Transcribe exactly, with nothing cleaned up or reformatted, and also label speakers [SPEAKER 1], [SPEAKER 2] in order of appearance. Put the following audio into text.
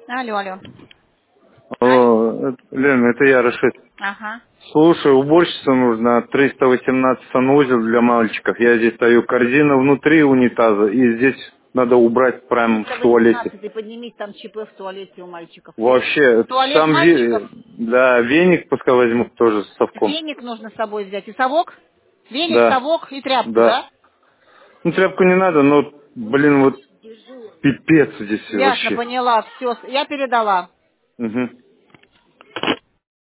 [SPEAKER 1] Алло, алло. Алло.
[SPEAKER 2] О, это- Лен, это я, Рашид.
[SPEAKER 1] Ага.
[SPEAKER 2] Слушай, уборщица нужна, триста восемнадцать санузел для мальчиков. Я здесь стою, корзина внутри унитаза, и здесь надо убрать прямо
[SPEAKER 1] триста
[SPEAKER 2] в туалете.
[SPEAKER 1] восемнадцать, поднимись, там ЧП в туалете у мальчиков.
[SPEAKER 2] Вообще,
[SPEAKER 1] Туалет
[SPEAKER 2] сам
[SPEAKER 1] мальчиков.
[SPEAKER 2] ве... да, веник пускай возьмут тоже с совком.
[SPEAKER 1] Веник нужно с собой взять. И совок? Веник,
[SPEAKER 2] Да,
[SPEAKER 1] совок и тряпку,
[SPEAKER 2] да.
[SPEAKER 1] да?
[SPEAKER 2] Ну, тряпку не надо, но, блин, вот пипец здесь
[SPEAKER 1] Ясно,
[SPEAKER 2] вообще.
[SPEAKER 1] поняла. Все, я передала.
[SPEAKER 2] Угу.